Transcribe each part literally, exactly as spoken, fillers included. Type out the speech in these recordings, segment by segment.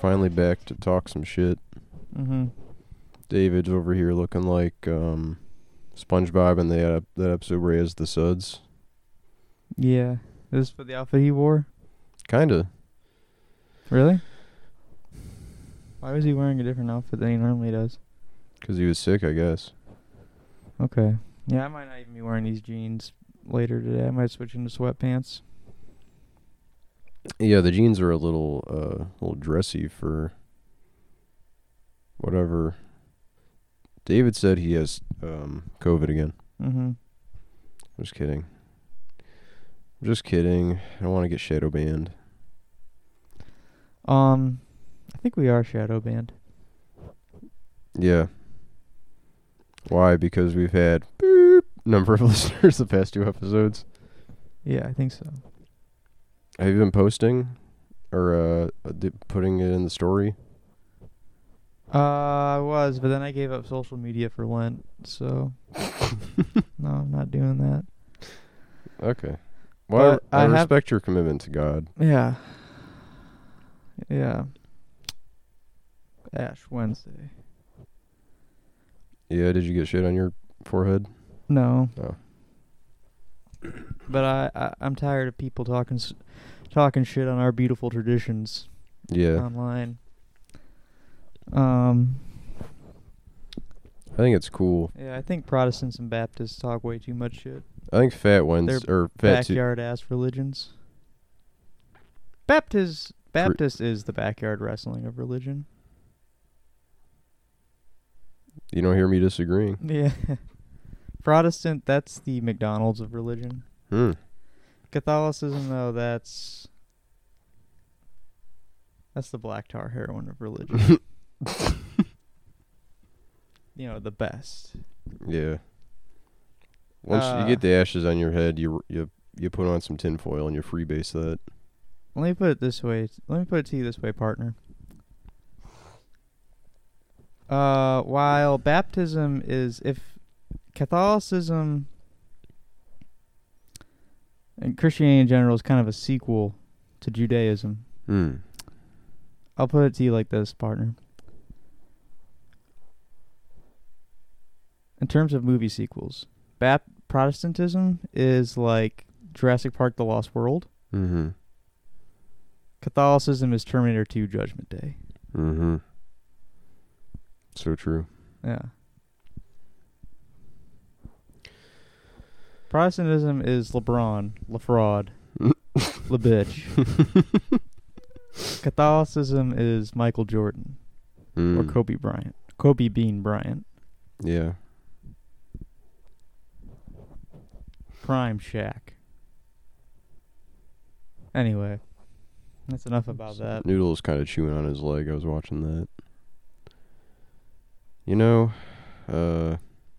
finally back to talk some shit. Mm-hmm. David's over here looking like um, SpongeBob in the, uh, that episode where he has the suds. Yeah. This is for the outfit he wore? Kinda. Really? Why was he wearing a different outfit than he normally does? Because he was sick, I guess. Okay. Yeah, I might not even be wearing these jeans later today. I might switch into sweatpants. Yeah, the jeans are a little, uh, a little dressy for whatever. David said he has um, COVID again. Mm-hmm. I'm just kidding. I'm just kidding. I don't want to get shadow banned. Um, I think we are shadow banned. Yeah. Why? Because we've had beep number of listeners the past two episodes. Yeah, I think so. Have you been posting or uh, di- putting it in the story? Uh, I was, but then I gave up social media for Lent, so no, I'm not doing that. Okay. Well, But I, I have- respect your commitment to God. Yeah. Yeah. Ash Wednesday. Yeah, did you get shit on your forehead? No. Oh. But I, I I'm tired of people talking s- talking shit on our beautiful traditions Yeah. online. Um. I think it's cool. Yeah, I think Protestants and Baptists talk way too much shit. I think Fat Wednesday or Fat Tu- Backyard ass religions. Baptist Baptist is the backyard wrestling of religion. You don't hear me disagreeing. Yeah. Protestant, that's the McDonald's of religion. Hmm. Catholicism, though, that's that's the black tar heroin of religion. You know, the best. Yeah. Once Uh, you get the ashes on your head, you you you put on some tinfoil and you freebase that. Let me put it this way. Let me put it to you this way, partner. Uh, while baptism is, if Catholicism and Christianity in general is kind of a sequel to Judaism, Hmm. I'll put it to you like this, partner. In terms of movie sequels, Bap- Protestantism is like Jurassic Park: The Lost World. Mm-hmm. Catholicism is Terminator two: Judgment Day. Mm-hmm. So true. Yeah. Protestantism is LeBron, LaFraud, LaBitch. Catholicism is Michael Jordan Mm. or Kobe Bryant. Kobe Bean Bryant. Yeah. Prime Shaq. Anyway, that's enough about that. Noodle's kind of chewing on his leg. I was watching that. You know, uh,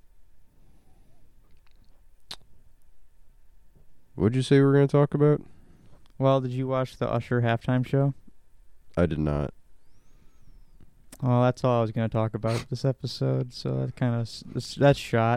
what'd you say we were going to talk about? Well, did you watch the Usher halftime show? I did not. Oh, that's all I was going to talk about this episode. So that kind of that's shot.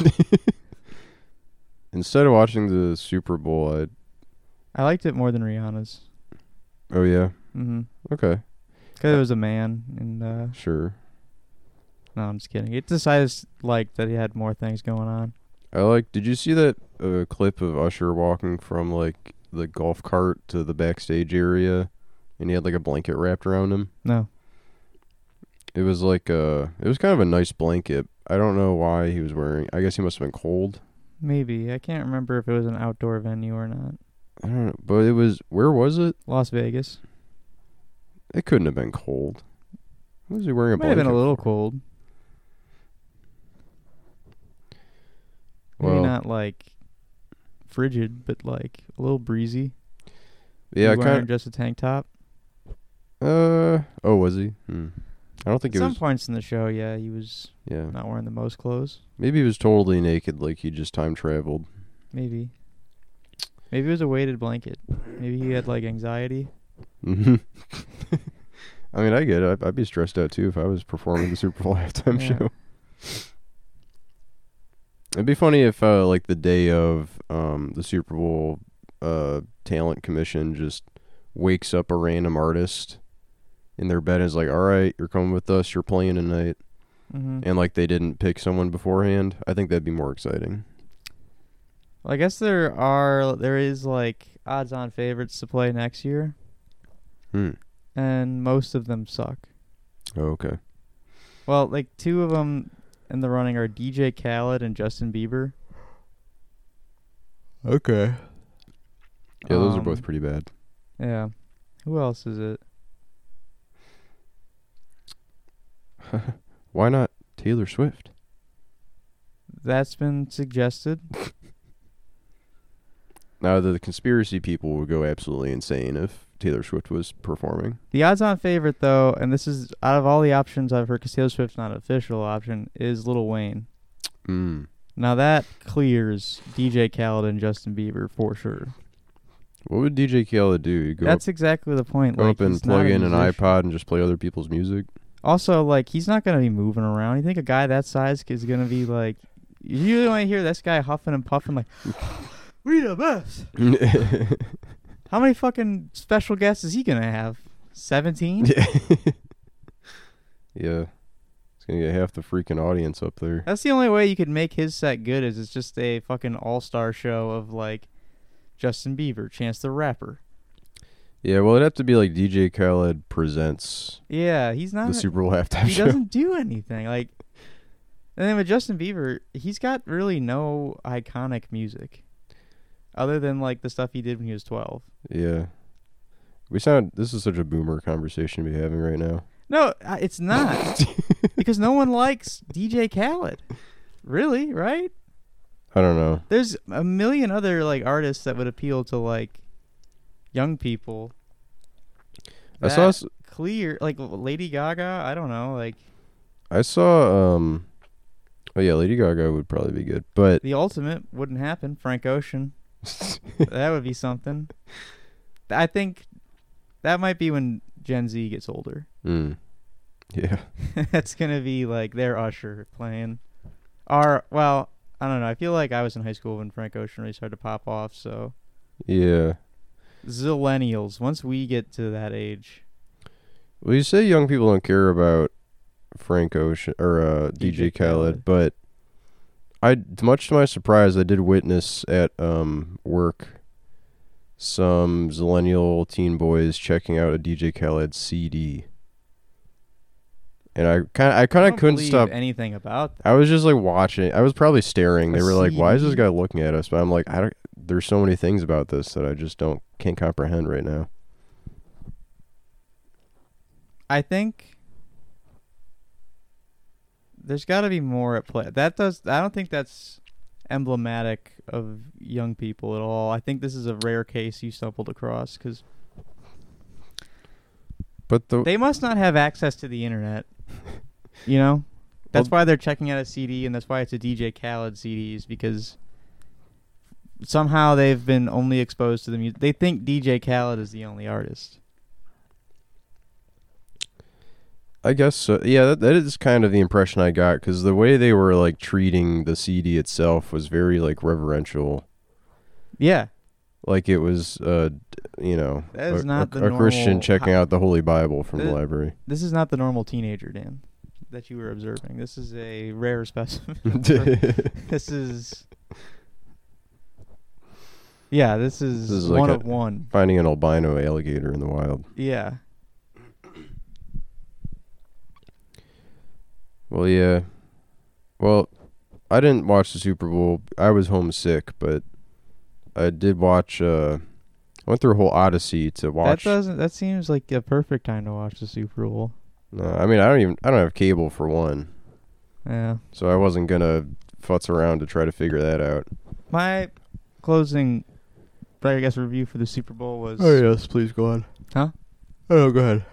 Instead of watching the Super Bowl, I... I liked it more than Rihanna's. Oh, yeah? Mm-hmm. Okay. Because it was a man, and uh, Sure. no, I'm just kidding. It decided like that he had more things going on. I like... Did you see that uh, clip of Usher walking from, like, the golf cart to the backstage area? And he had, like, a blanket wrapped around him? No. It was like a... It was kind of a nice blanket. I don't know why he was wearing... I guess he must have been cold. Maybe. I can't remember if it was an outdoor venue or not. I don't know. But it was... Where was it? Las Vegas. It couldn't have been cold. What was he wearing a Might have blanket been a little for? cold. Maybe Well, not like frigid, but like a little breezy. yeah, I He wearing kind just a tank top. of... Uh... Oh, was he? Hmm. I don't think At it some was... points in the show, yeah, he was Yeah. not wearing the most clothes. Maybe he was totally naked, like he just time traveled. Maybe. Maybe it was a weighted blanket. Maybe he had like anxiety. Mm-hmm. I mean, I get it. I'd, I'd be stressed out too if I was performing the Super Bowl halftime Yeah. show. It'd be funny if, uh, like, the day of um, the Super Bowl uh, talent commission just wakes up a random artist in their bed and is like, all right, you're coming with us, you're playing tonight, Mm-hmm. and like they didn't pick someone beforehand, I think that'd be more exciting. Well, I guess there are there is like odds-on favorites to play next year, Hmm. and most of them suck. Oh, okay. Well, like two of them in the running are D J Khaled and Justin Bieber. Okay. Yeah, those are Um, both pretty bad. Yeah. Who else is it? Why not Taylor Swift? That's been suggested. Now, the conspiracy people would go absolutely insane if Taylor Swift was performing. The odds-on favorite, though, and this is out of all the options I've heard, because Taylor Swift's not an official option, is Lil Wayne. Mm. Now that clears D J Khaled and Justin Bieber for sure. What would D J Khaled do? He'd go That's up, exactly the point. go like, up and he's not plug a in an musician. iPod and just play other people's music? Also, like, he's not going to be moving around. You think a guy that size is going to be like, you really want to hear this guy huffing and puffing like, we the best. How many fucking special guests is he going to have? seventeen? Yeah. Yeah. It's going to get half the freaking audience up there. That's the only way you could make his set good is it's just a fucking all-star show of, like, Justin Bieber, Chance the Rapper. Yeah, well, it'd have to be like D J Khaled presents Yeah, he's not. the Super Bowl halftime he show. doesn't do anything. Like, and then with Justin Bieber, he's got really no iconic music, other than like the stuff he did when he was twelve. Yeah. We sound, this is such a boomer conversation to be having right now. No, uh, it's not because no one likes D J Khaled. Really, right? I don't know. There's a million other like artists that would appeal to like young people. I saw, That s- clear like Lady Gaga. I don't know, like I saw, um, oh yeah, Lady Gaga would probably be good, but the ultimate wouldn't happen. Frank Ocean. That would be something. I think that might be when Gen Z gets older. mm, yeah. That's gonna be like their Usher playing. Or well, I don't know. I feel like I was in high school when Frank Ocean really started to pop off. So Yeah. Zillennials, once we get to that age, Well, you say young people don't care about Frank Ocean or uh, D J D J Khaled, Khaled. but I, much to my surprise, I did witness at um work some Zillennial teen boys checking out a D J Khaled C D, and I kind I kind I of don't couldn't believe stop. anything about that. I was just like watching. I was probably staring. A They were like, "Why is this C D? guy looking at us?" But I'm like, I don't. There's so many things about this that I just don't can't comprehend right now. I think there's got to be more at play. That does. I don't think that's emblematic of young people at all. I think this is a rare case you stumbled across because But the they must not have access to the internet. You know, that's Well- why they're checking out a C D, and that's why it's a D J Khaled C D is because somehow they've been only exposed to the music. They think D J Khaled is the only artist. I guess so. Yeah, that, that is kind of the impression I got because the way they were like treating the C D itself was very like reverential. Yeah, Like it was, uh, d- you know, That is a, not a, the a Christian normal- checking how- out the Holy Bible from the The- library. this is not the normal teenager, Dan, that you were observing. This is a rare specimen. This is, yeah, this is, This is like one a- of one. Finding an albino alligator in the wild. Yeah. Well, yeah. Well, I didn't watch the Super Bowl. I was homesick, but I did watch. Uh, I went through a whole Odyssey to watch. That doesn't. That seems like a perfect time to watch the Super Bowl. No, I mean I don't even. I don't have cable for one, Yeah. so I wasn't gonna futz around to try to figure that out. My closing, I guess, review for the Super Bowl was. yes, please go on. Huh? Oh, go ahead.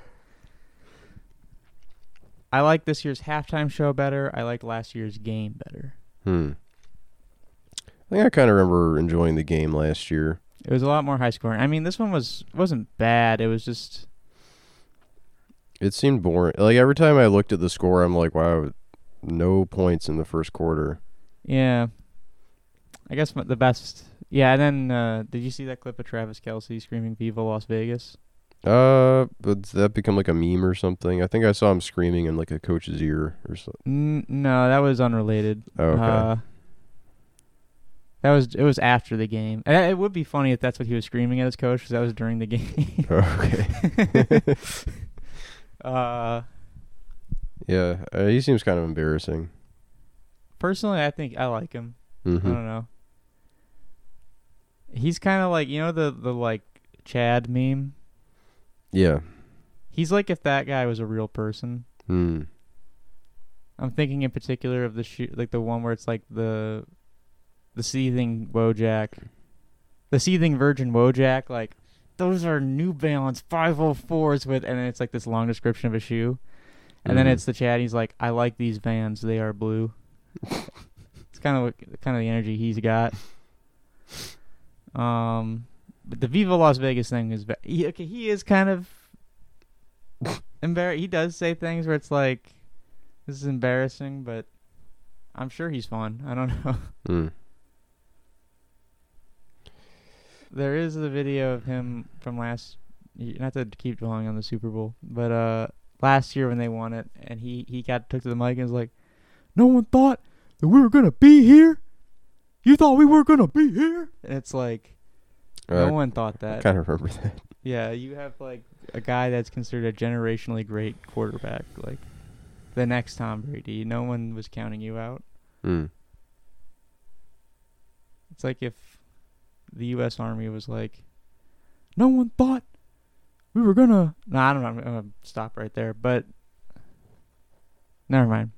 I like this year's halftime show better. I like last year's game better. Hmm. I think I kind of remember enjoying the game last year. It was a lot more high scoring. I mean, this one was wasn't bad. It was just It seemed boring. Like every time I looked at the score, I'm like, wow, no points in the first quarter. yeah. I guess m- the best. Yeah, and then uh, did you see that clip of Travis Kelce screaming "Viva Las Vegas"? Uh, but did that become like a meme or something? I think I saw him screaming in like a coach's ear or something. N- no, that was unrelated. Oh, okay. Uh, that was it was after the game. And it would be funny if that's what he was screaming at his coach, because that was during the game. Okay. uh, yeah, uh, he seems kind of embarrassing. personally, I think I like him. Mm-hmm. I don't know. He's kind of like, you know, the the like Chad meme. Yeah. He's like if that guy was a real person. Hmm. I'm thinking in particular of the shoe, like the one where it's like the the seething Wojak, the seething virgin Wojak. Like those are New Balance five oh fours with, and then it's like this long description of a shoe, and Mhm. then it's the Chad. He's like, I like these Vans. They are blue. It's kind of what, kind of the energy he's got. Um, but the Viva Las Vegas thing is, ba- he, okay, he is kind of embarrassed. He does say things where it's like, this is embarrassing, but I'm sure he's fun. I don't know. Mm. There is the video of him from last, not to keep dwelling on the Super Bowl, but uh, last year when they won it, and he, he got took to the mic and was like, no one thought that we were going to be here? You thought we were going to be here? And it's like, no Uh, one thought I that. kind of remember that. Yeah, you have like a guy that's considered a generationally great quarterback, like the next Tom Brady. No one was counting you out. Mm. It's like if the U S Army was like, no one thought we were gonna. No, I don't know. I'm gonna stop right there. But never mind.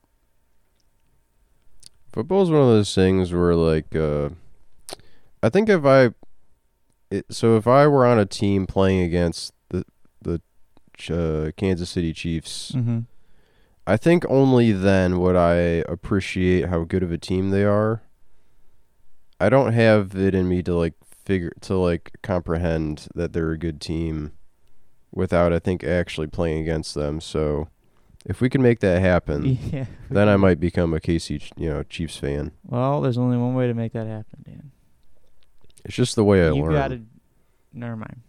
Football's one of those things where, like, uh, I think if I, it, so if I were on a team playing against the the uh, Kansas City Chiefs, Mm-hmm. I think only then would I appreciate how good of a team they are. I don't have it in me to like figure to like comprehend that they're a good team without, I think, actually playing against them. So if we can make that happen, Yeah. then I might become a K C, you know, Chiefs fan. Well, there's only one way to make that happen, Dan. It's just the way I You learn. gotta. Never mind.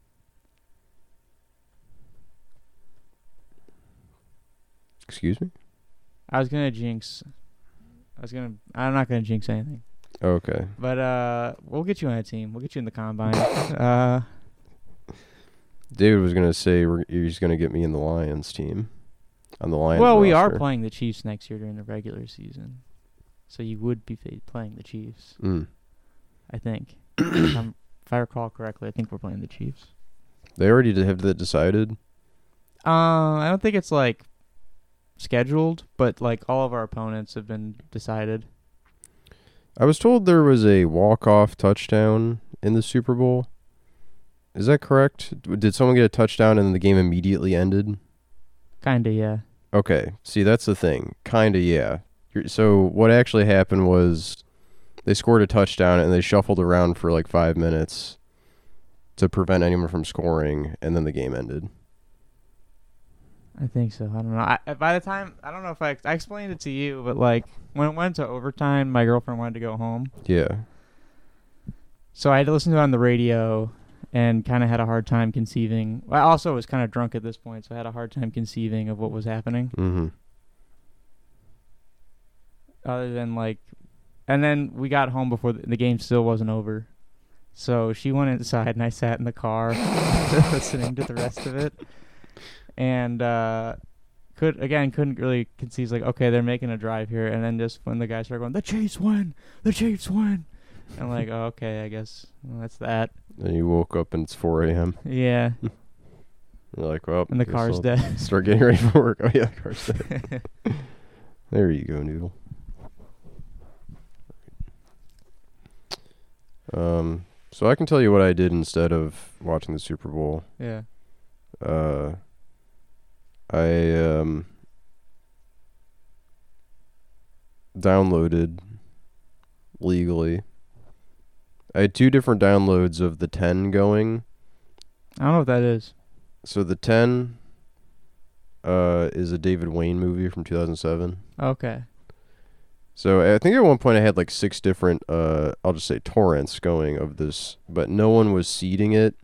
Excuse me? I was gonna jinx. I was gonna. I'm not gonna jinx anything. Okay. But uh, we'll get you on a team. We'll get you in the combine. uh, David was gonna say we're, he's gonna get me in the Lions team. On the Lions. well, we are roster. playing the Chiefs next year during the regular season, so you would be fa- playing the Chiefs. Mm. I think, if, I'm, if I recall correctly, I think we're playing the Chiefs. They already did have that decided. Uh, I don't think it's like scheduled, but like all of our opponents have been decided. I was told there was a walk-off touchdown in the Super Bowl. Is that correct? Did someone get a touchdown and then the game immediately ended? Kinda, yeah. Okay. See, that's the thing. Kinda, yeah. You're, so what actually happened was they scored a touchdown and they shuffled around for like five minutes to prevent anyone from scoring, and then the game ended. I think so. I don't know. I, by the time, I don't know if I I explained it to you, but like when it went to overtime, my girlfriend wanted to go home, Yeah. so I had to listen to it on the radio, and kind of had a hard time conceiving. I also was kind of drunk at this point, so I had a hard time conceiving of what was happening. Mm-hmm. Other than like, and then we got home before the, the game still wasn't over, so she went inside and I sat in the car listening to the rest of it, and uh, could again couldn't really conceive, like, okay, they're making a drive here, and then just when the guys started going, the Chiefs win, the Chiefs win, I'm like, oh, okay, I guess well, that's that. And you woke up and it's four a.m. Yeah, You're like, well, and the guess car's I'll dead. Start getting ready for work. Oh, yeah, the car's dead. There you go, Noodle. Um, so I can tell you what I did instead of watching the Super Bowl. Yeah. Uh, I um downloaded legally. I had two different downloads of the ten going. I don't know what that is. So the ten uh is a David Wayne movie from two thousand seven. Okay. So I think at one point I had like six different uh I'll just say torrents going of this, but no one was seeding it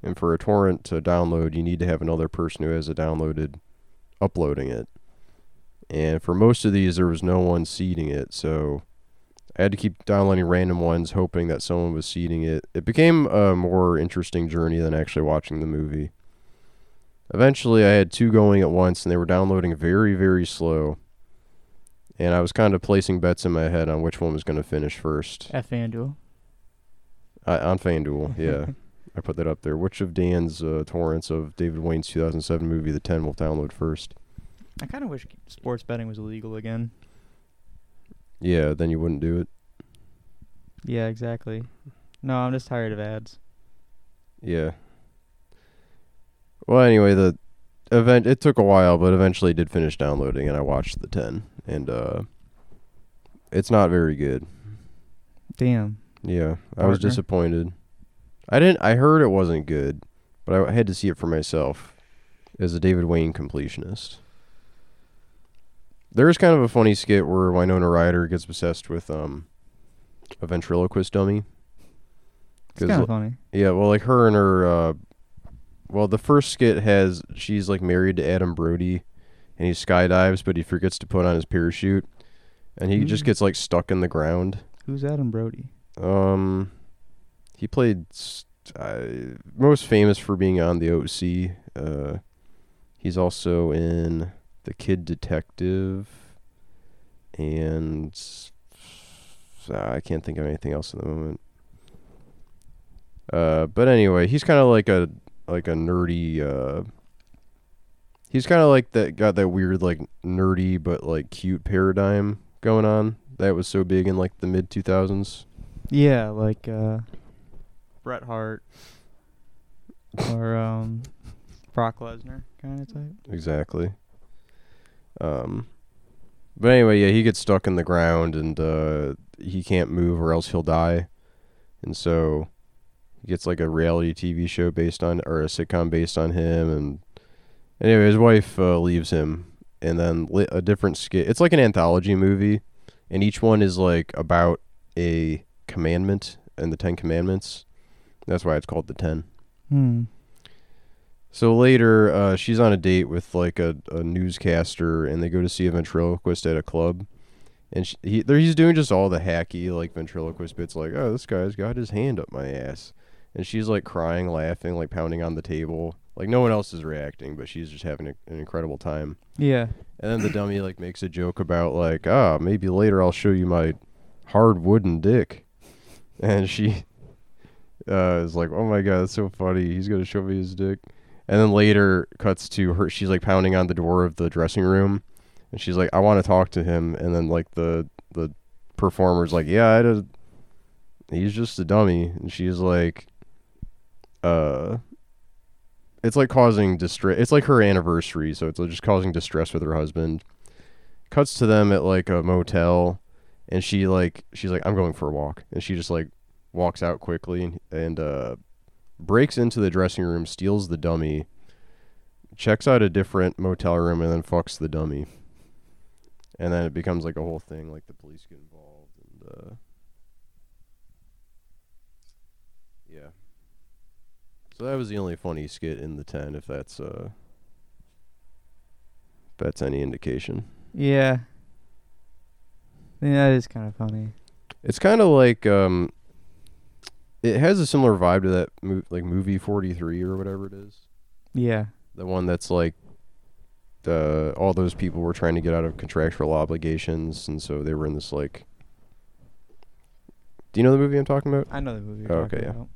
And for a torrent to download, you need to have another person who has it downloaded uploading it. And for most of these, there was no one seeding it, so I had to keep downloading random ones, hoping that someone was seeding it. It became a more interesting journey than actually watching the movie. Eventually, I had two going at once, and they were downloading very, very slow. And I was kind of placing bets in my head on which one was going to finish first. At FanDuel. Uh, on FanDuel, yeah. I put that up there. Which of Dan's uh, torrents of David Wayne's two thousand seven movie, The ten, will download first? I kind of wish sports betting was illegal again. Yeah, then you wouldn't do it. Yeah, exactly. No, I'm just tired of ads. Yeah. Well, anyway, the event, it took a while, but eventually it did finish downloading, and I watched the ten. And uh, it's not very good. Damn. Yeah, I Partner. was disappointed. I didn't. I heard it wasn't good, but I had to see it for myself as a David Wayne completionist. There is kind of a funny skit where Winona Ryder gets obsessed with um a ventriloquist dummy. It's kind of funny. Yeah, well, like her and her. Uh, well, the first skit has she's like married to Adam Brody, and he skydives, but he forgets to put on his parachute, and he Who? just gets like stuck in the ground. Who's Adam Brody? Um, he played uh, most famous for being on the O C. Uh, he's also in The Kid Detective, and uh, I can't think of anything else at the moment. Uh, but anyway, he's kind of like a like a nerdy. Uh, he's kind of like that. Got that weird like nerdy but like cute paradigm going on that was so big in like the mid two thousands. Yeah, like uh, Bret Hart or um, Brock Lesnar kind of type. Exactly. Um, but anyway, yeah, he gets stuck in the ground and uh, he can't move or else he'll die, and so he gets like a reality T V show based on or a sitcom based on him. And anyway, his wife uh, leaves him, and then li- a different skit. It's like an anthology movie, and each one is like about a commandment and the Ten Commandments. That's why it's called the Ten. Hmm. So later, uh, she's on a date with like a, a newscaster, and they go to see a ventriloquist at a club. And she, he, there he's doing just all the hacky like ventriloquist bits, like, "Oh, this guy's got his hand up my ass," and she's like crying, laughing, like pounding on the table. Like no one else is reacting, but she's just having a, an incredible time. Yeah. And then the dummy like makes a joke about like, "Ah, maybe later I'll show you my hard wooden dick," and she uh, is like, "Oh my god, that's so funny. He's gonna show me his dick." And then later cuts to her. She's like pounding on the door of the dressing room, and she's like, "I want to talk to him." And then like the the performer's like, "Yeah, I did. He's just a dummy." And she's like, "Uh, it's like causing distress. It's like her anniversary, so it's like just causing distress with her husband." Cuts to them at like a motel, and she like she's like, "I'm going for a walk," and she just like walks out quickly and and uh. breaks into the dressing room, steals the dummy, checks out a different motel room, and then fucks the dummy. And then it becomes like a whole thing, like the police get involved, and uh, yeah. So that was the only funny skit in the ten, if that's uh, if that's any indication. Yeah. Yeah, that is kind of funny. It's kind of like um. It has a similar vibe to that mo- like movie forty-three or whatever it is. Yeah. The one that's like uh, all those people were trying to get out of contractual obligations, and so they were in this like. Do you know the movie I'm talking about? I know the movie you're Oh, talking okay, yeah. about.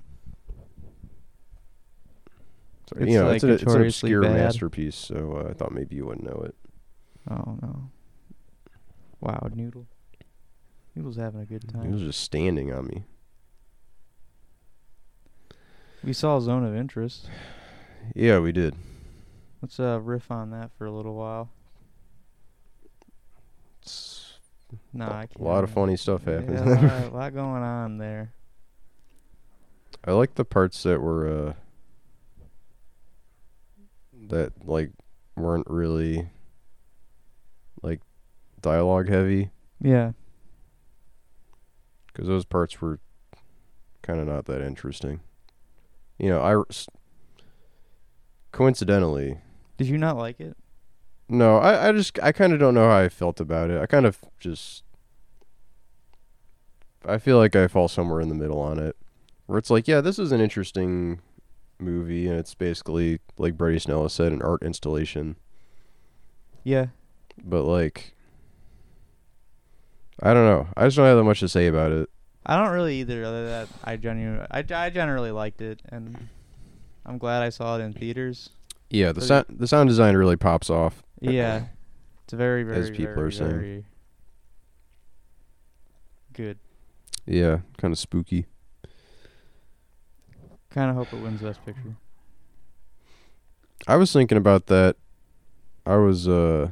So, It's you know, like it's, a, it's an notoriously obscure bad. masterpiece, so uh, I thought maybe you wouldn't know it. Oh, no. Wow, Noodle. Noodle's having a good He time. was just standing on me. We saw Zone of Interest. Yeah, we did. Let's uh, riff on that for a little while. It's Nah, a I can't. lot of funny stuff Yeah, happens. a lot, a lot going on there. I like the parts that were uh, that like weren't really like dialogue heavy, Yeah. because those parts were kind of not that interesting. You know, I coincidentally. Did you not like it? No, I, I just I kind of don't know how I felt about it. I kind of just I feel like I fall somewhere in the middle on it, where it's like, yeah, this is an interesting movie, and it's basically, like Brady Snell said, an art installation. Yeah. But like, I don't know. I just don't have that much to say about it. I don't really either. Other than that, I genuinely, I, I generally liked it, and I'm glad I saw it in theaters. Yeah, the sound the sound design really pops off. Yeah, it's very, very, as people very, are saying. very good. Yeah, kind of spooky. Kind of hope it wins Best Picture. I was thinking about that. I was uh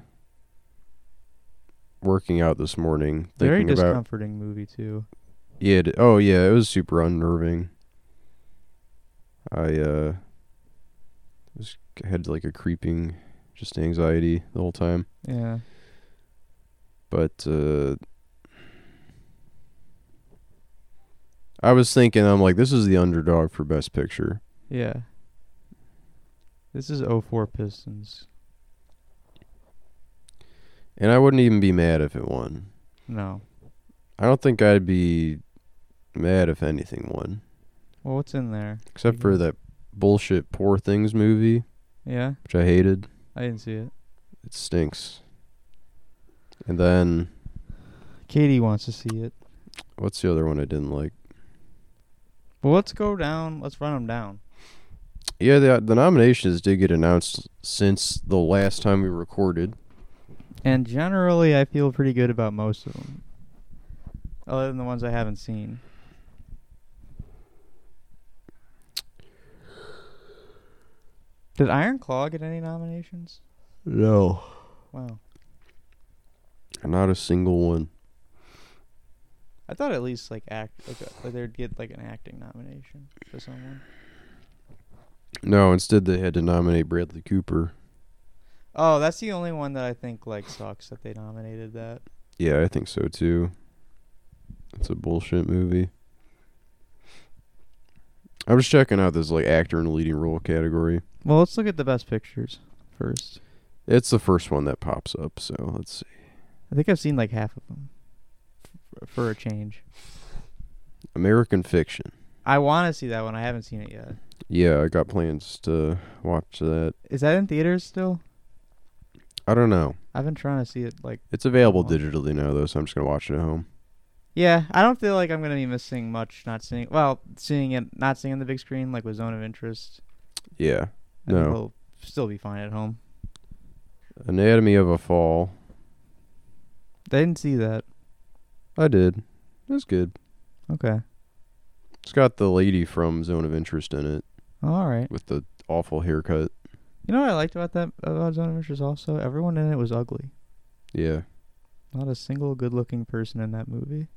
working out this morning. Very Thinking about, discomforting movie too. yeah. It, oh yeah, it was super unnerving. I uh was had like a creeping, just anxiety the whole time. Yeah. But uh I was thinking, I'm like, this is the underdog for Best Picture. Yeah. This is oh four Pistons. And I wouldn't even be mad if it won. No. I don't think I'd be mad if anything won. Well, what's in there? Except for that bullshit Poor Things movie. Yeah? Which I hated. I didn't see it. It stinks. And then... Katie wants to see it. What's the other one I didn't like? Well, let's go down. Let's run them down. Yeah, the the nominations did get announced since the last time we recorded. And generally, I feel pretty good about most of them. Other than the ones I haven't seen. Did Iron Claw get any nominations? No. Wow. Not a single one. I thought at least like act like, a, like they'd get like an acting nomination for someone. No, instead they had to nominate Bradley Cooper. Oh, that's the only one that I think like sucks that they nominated that. Yeah, I think so too. It's a bullshit movie. I was checking out this like actor in a leading role category. Well, let's look at the best pictures first. It's the first one that pops up, so let's see. I think I've seen like half of them. F- for a change. American Fiction. I want to see that one. I haven't seen it yet. Yeah, I got plans to watch that. Is that in theaters still? I don't know. I've been trying to see it like. It's available Oh. digitally now, though, so I'm just gonna watch it at home. Yeah, I don't feel like I'm gonna be missing much. Not seeing, well, seeing it, not seeing on the big screen, like with Zone of Interest. Yeah. I think No. we'll still be fine at home. Anatomy of a Fall. I didn't see that. I did. That's good. Okay. It's got the lady from Zone of Interest in it All right. with the awful haircut. You know what I liked about that about Zone of Interest also? Everyone in it was ugly. Yeah. Not a single good-looking person in that movie.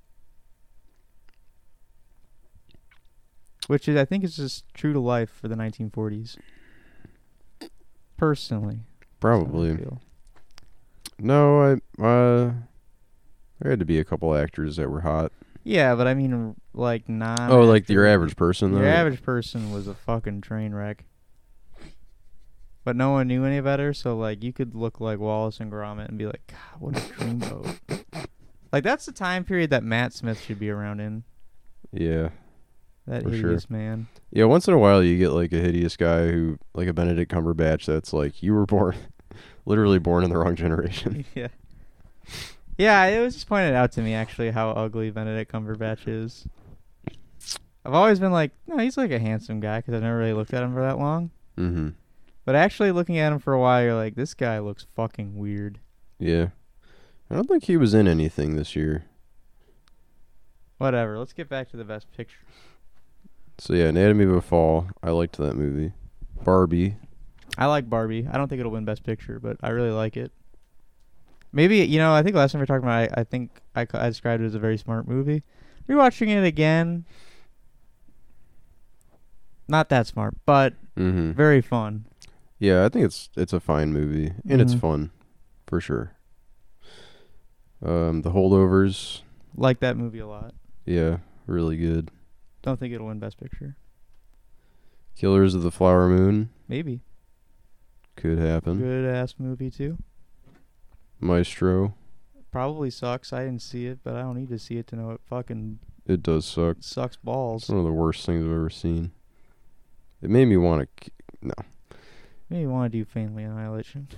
Which is, I think, is just true to life for the nineteen forties. Personally. Probably. That's how I feel. No, I uh there had to be a couple actors that were hot. Yeah, but I mean, like, non. Oh, like your average person though. Your average person was a fucking train wreck. But no one knew any better, so, like, you could look like Wallace and Gromit and be like, God, what a dreamboat. Like, that's the time period that Matt Smith should be around in. Yeah. That For hideous sure. man. Yeah, once in a while you get like a hideous guy who, like a Benedict Cumberbatch, that's like, you were born, literally born in the wrong generation. Yeah. Yeah, it was just pointed out to me, actually, how ugly Benedict Cumberbatch is. I've always been like, no, he's like a handsome guy, because I've never really looked at him for that long. Mm-hmm. But actually looking at him for a while, you're like, this guy looks fucking weird. Yeah. I don't think he was in anything this year. Whatever, let's get back to the best picture. So yeah, Anatomy of a Fall. I liked that movie. Barbie. I like Barbie. I don't think it'll win Best Picture, but I really like it. Maybe, you know, I think last time we were talking about it, I, I think I, I described it as a very smart movie. Rewatching it again, not that smart, but Mm-hmm. very fun. Yeah, I think it's it's a fine movie and it's Mhm. fun, for sure. Um, The Holdovers. Like that movie a lot. Yeah, really good. Don't think it'll win Best Picture. Killers of the Flower Moon. Maybe. could happen. Good ass movie too. Maestro. Probably sucks. I didn't see it, but I don't need to see it to know it fucking It does suck. sucks balls. It's one of the worst things I've ever seen. It made me want to... No. Maybe you want to do Family Annihilation.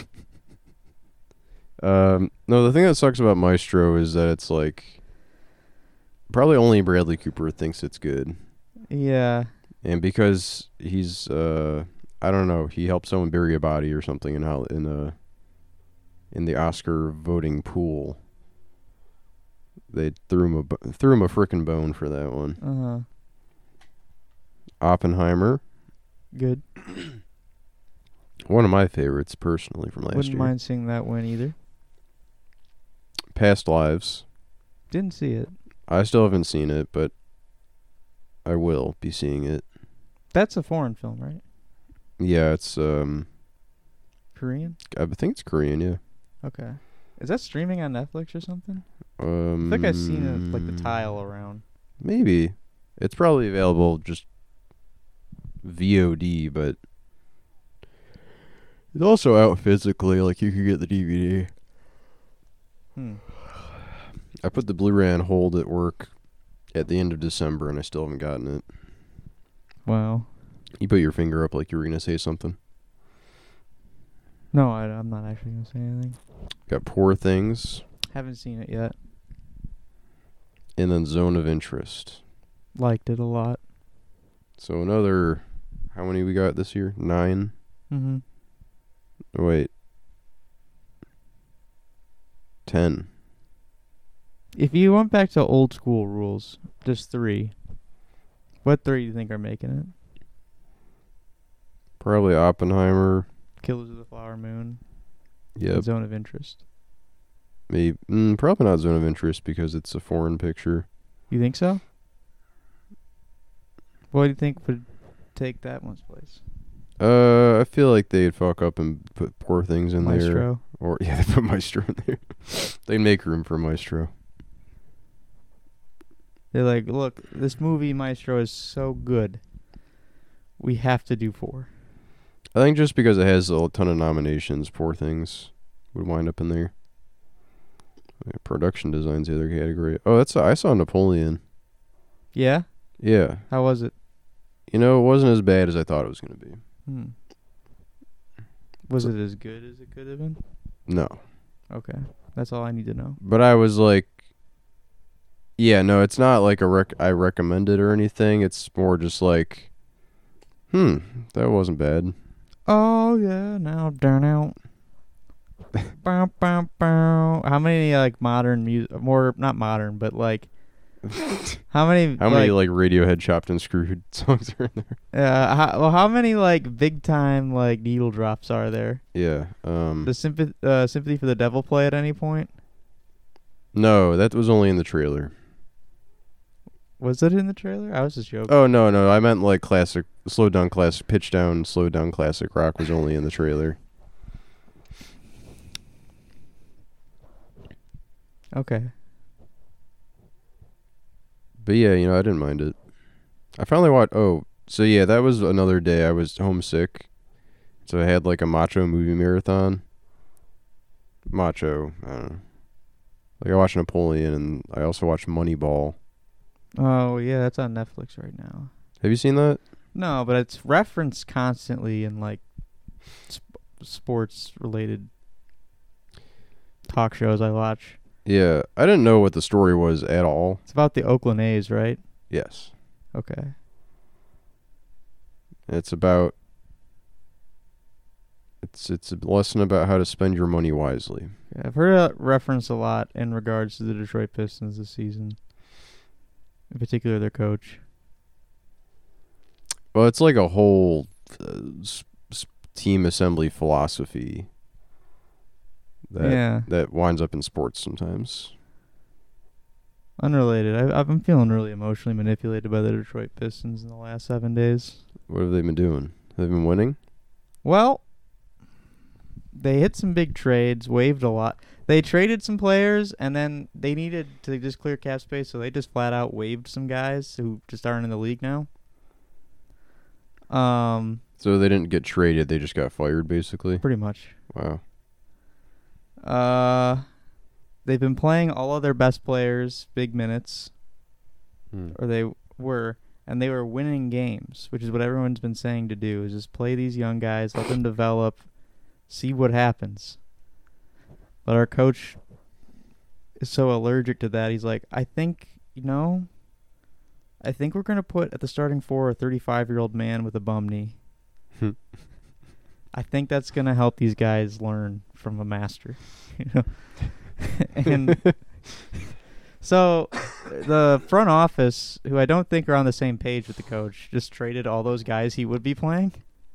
Um, no, the thing that sucks about Maestro is that it's like... Probably only Bradley Cooper thinks it's good. Yeah. And because he's... uh, I don't know, he helped someone bury a body or something in, how, in, a, in the Oscar voting pool. They threw him a, bu- threw him a frickin' bone for that one. Uh-huh. Oppenheimer. Good. One of my favorites, personally, from last Wouldn't year. mind seeing that one either. Past Lives. Didn't see it. I still haven't seen it, but I will be seeing it. That's a foreign film, right? Yeah, it's, um... Korean? I think it's Korean, yeah. Okay. Is that streaming on Netflix or something? Um, I think I've seen it, like the tile around. Maybe. It's probably available just V O D, but it's also out physically, like you could get the D V D. Hmm. I put the Blu-ray on hold at work at the end of December, and I still haven't gotten it. Wow. You put your finger up like you were going to say something. No, I, I'm not actually going to say anything. Got Poor Things, Haven't seen it yet. and then Zone of Interest. Liked it a lot. So another, how many we got this year? Nine? Mm-hmm. Oh, wait. Ten. If you went back to old school rules, just three, what three do you think are making it? Probably Oppenheimer. Killers of the Flower Moon. Yep. Zone of Interest. Maybe, mm, probably not Zone of Interest because it's a foreign picture. You think so? What do you think would take that one's place? Uh, I feel like they'd fuck up and put Poor Things in there. Maestro. Or, yeah, they put Maestro in there. They'd make room for Maestro. They're like, look, this movie Maestro is so good. We have to do four. I think just because it has a ton of nominations, Poor Things would wind up in there. Yeah, production design's the other category. Oh, that's I saw Napoleon. Yeah? Yeah. How was it? You know, it wasn't as bad as I thought it was going to be. Hmm. Was So- it as good as it could have been? No. Okay. That's all I need to know. But I was like, yeah, no, it's not like a rec- I recommend it or anything. It's more just like, hmm, that wasn't bad. Oh, yeah, now darn out. bow, bow, bow. How many, like, modern music, more, not modern, but, like, how many, How like, many like Radiohead chopped and screwed songs are in there? uh, how, well, how many, like, big time, like, needle drops are there? Yeah. Um. Does Sympathy, uh, Sympathy for the Devil play at any point? No, that was only in the trailer. Was it in the trailer? I was just joking. Oh no, no, I meant like classic, slow down classic, pitch down, slow down classic rock was only in the trailer. Okay. But yeah, you know, I didn't mind it. I finally watched. Oh, so yeah, that was another day I was homesick, so I had like a Macho movie marathon. Macho, I don't know. Like I watched Napoleon, and I also watched Moneyball. Oh, yeah, that's on Netflix right now. Have you seen that? No, but it's referenced constantly in, like, sp- sports-related talk shows I watch. Yeah, I didn't know what the story was at all. It's about the Oakland A's, right? Yes, Okay. it's about. It's it's a lesson about how to spend your money wisely. Yeah, I've heard it referenced a lot in regards to the Detroit Pistons this season. In particular, their coach. Well, it's like a whole uh, s- s- team assembly philosophy that Yeah. that winds up in sports sometimes. Unrelated. I, I've been feeling really emotionally manipulated by the Detroit Pistons in the last seven days. What have they been doing? They've been winning? Well, they hit some big trades, waived a lot. They traded some players, and then they needed to just clear cap space, so they just flat out waived some guys who just aren't in the league now. Um, So they didn't get traded; they just got fired, basically. Pretty much. Wow. Uh, they've been playing all of their best players big minutes, Hmm. or they were, and they were winning games, which is what everyone's been saying to do, is just play these young guys, let them develop, see what happens. But our coach is so allergic to that. He's like, I think, you know, I think we're going to put at the starting four a thirty-five-year-old man with a bum knee. I think that's going to help these guys learn from a master. You know? And so the front office, who I don't think are on the same page with the coach, just traded all those guys he would be playing.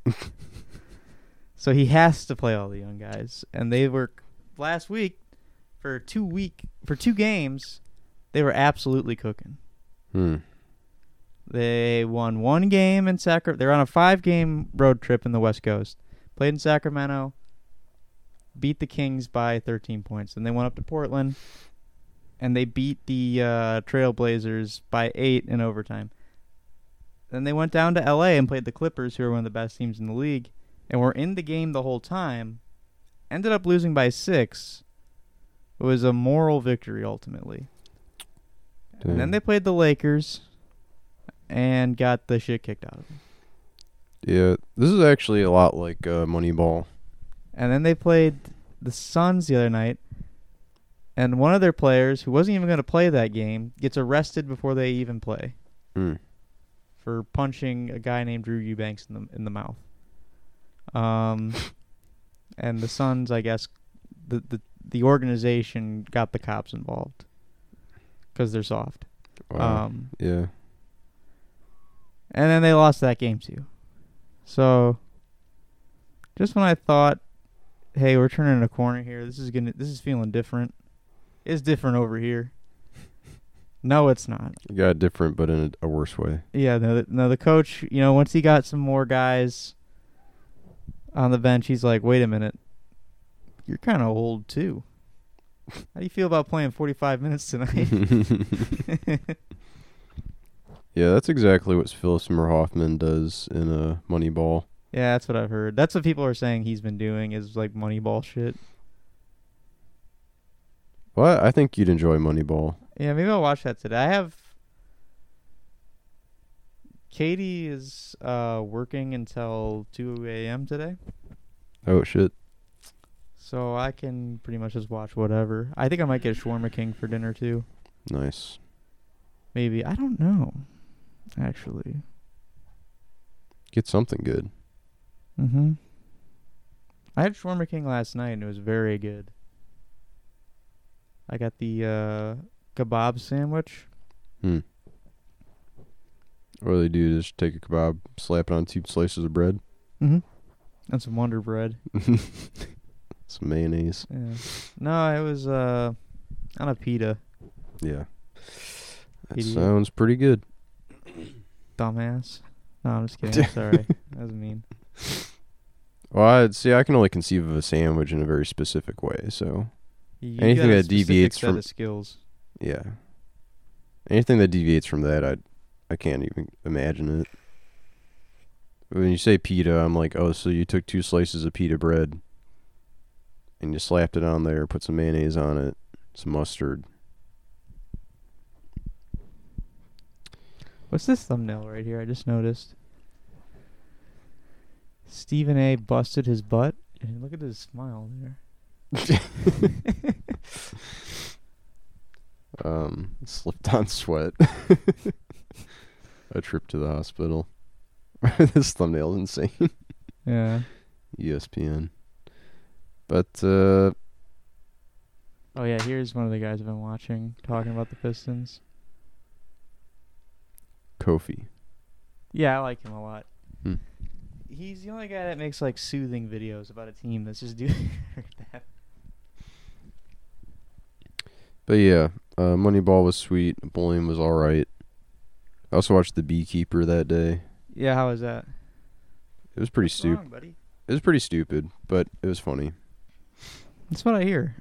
So he has to play all the young guys. And they were last week for two week for two games, they were absolutely cooking. Hmm. They won one game in Sacramento. They're on a five-game road trip in the West Coast. Played in Sacramento, beat the Kings by thirteen points. Then they went up to Portland, and they beat the uh, Trailblazers by eight in overtime. Then they went down to L A and played the Clippers, who are one of the best teams in the league, and were in the game the whole time. Ended up losing by six. It was a moral victory, ultimately. Damn. And then they played the Lakers and got the shit kicked out of them. Yeah, this is actually a lot like uh, Moneyball. And then they played the Suns the other night, and one of their players, who wasn't even going to play that game, gets arrested before they even play Hmm. for punching a guy named Drew Eubanks in the in the mouth. Um, and the Suns, I guess, the the the organization got the cops involved because they're soft. Wow. Um, yeah. And then they lost that game too. So, just when I thought, hey, we're turning a corner here, this is gonna, this is feeling different. It's different over here. No, it's not. It got different, but in a, a worse way. Yeah, no, the, no, the coach, you know, once he got some more guys on the bench, he's like, wait a minute, you're kind of old too. How do you feel about playing forty-five minutes tonight? Yeah, that's exactly what Philip Seymour Hoffman does in a Moneyball. Yeah, that's what I've heard. That's what people are saying he's been doing, is like Moneyball shit. Well, I think you'd enjoy Moneyball. Yeah, maybe I'll watch that today. I have... Katie is uh, working until two a.m. today, Oh, shit. so I can pretty much just watch whatever. I think I might get a Shawarma King for dinner, too. Nice. Maybe. I don't know, actually. Get something good. Mm-hmm. I had Shawarma King last night, and it was very good. I got the uh, kebab sandwich. Hmm. What do they do? Just take a kebab, slap it on two slices of bread? Mm-hmm. And some Wonder Bread. Some mayonnaise. Yeah. No, it was uh, on a pita. Yeah. That Idiot. sounds pretty good. Dumbass. No, I'm just kidding. I'm sorry. That was mean. Well, I'd see. I can only conceive of a sandwich in a very specific way. So, You Anything got a that specific deviates set from- of skills. yeah. Anything that deviates from that, I, I can't even imagine it. When you say pita, I'm like, oh, so you took two slices of pita bread, and you slapped it on there, put some mayonnaise on it, some mustard. What's this thumbnail right here? I just noticed. Stephen A. busted his butt. And look at his smile there. Um, slipped on sweat. A trip to the hospital. This thumbnail's insane. Yeah. E S P N. But, uh, Oh, yeah, here's one of the guys I've been watching talking about the Pistons. Kofi. Yeah, I like him a lot. Hmm. He's the only guy that makes, like, soothing videos about a team that's just doing that. But yeah, uh, Moneyball was sweet. Bowling was alright. I also watched The Beekeeper that day. Yeah, how was that? It was pretty What's stupid. wrong, buddy? It was pretty stupid, but it was funny. That's what I hear.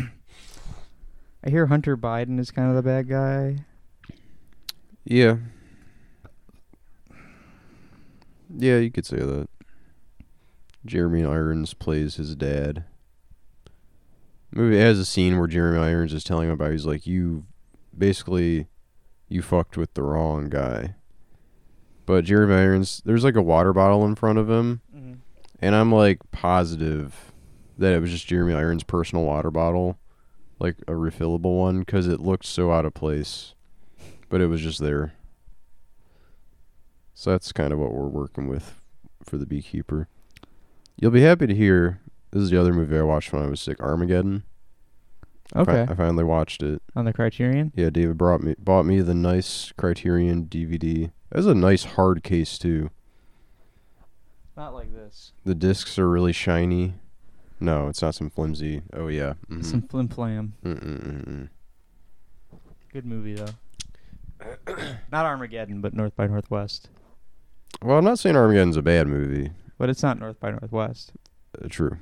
I hear Hunter Biden is kind of the bad guy. Yeah. Yeah, you could say that. Jeremy Irons plays his dad. The movie has a scene where Jeremy Irons is telling him about, he's like, you, basically, you fucked with the wrong guy. But Jeremy Irons, there's like a water bottle in front of him, mm-hmm. and I'm like positive that it was just Jeremy Irons' personal water bottle, like a refillable one, because it looked so out of place. But it was just there. So that's kind of what we're working with for The Beekeeper. You'll be happy to hear, this is the other movie I watched when I was sick, Armageddon. Okay. I, fi- I finally watched it. On the Criterion? Yeah, David brought me bought me the nice Criterion D V D. That was a nice hard case, too. Not like this. The discs are really shiny. No, it's not some flimsy. Oh, yeah. Mm-hmm. Some flim flam. Mm-mm-mm-mm. Good movie, though. Not Armageddon, but North by Northwest. Well, I'm not saying Armageddon's a bad movie. But it's not North by Northwest. Uh, true.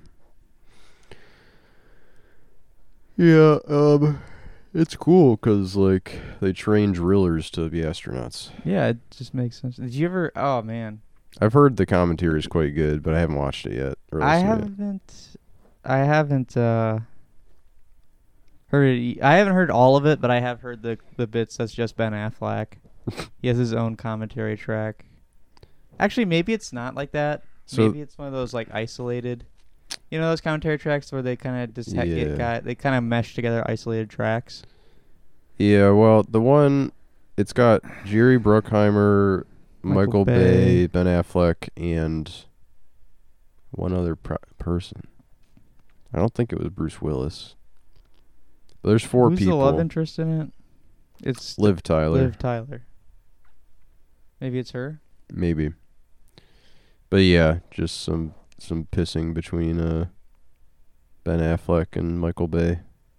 Yeah, um, it's cool because, like, they train drillers to be astronauts. Yeah, it just makes sense. Did you ever... Oh, man. I've heard the commentary is quite good, but I haven't watched it yet. I haven't... Yet. I haven't, uh... heard it. I haven't heard all of it, but I have heard the the bits that's just Ben Affleck. He has his own commentary track. Actually, maybe it's not like that. So maybe it's one of those like isolated, you know, those commentary tracks where they kind of just ha- yeah. get guy, they kind of mesh together isolated tracks. Yeah, well, the one it's got Jerry Bruckheimer, Michael, Michael Bay, Bay, Ben Affleck, and one other pro- person. I don't think it was Bruce Willis. There's four Who's people. Who's the love interest in it? It's Liv Tyler. Liv Tyler. Maybe it's her? Maybe. But yeah, just some some pissing between uh, Ben Affleck and Michael Bay.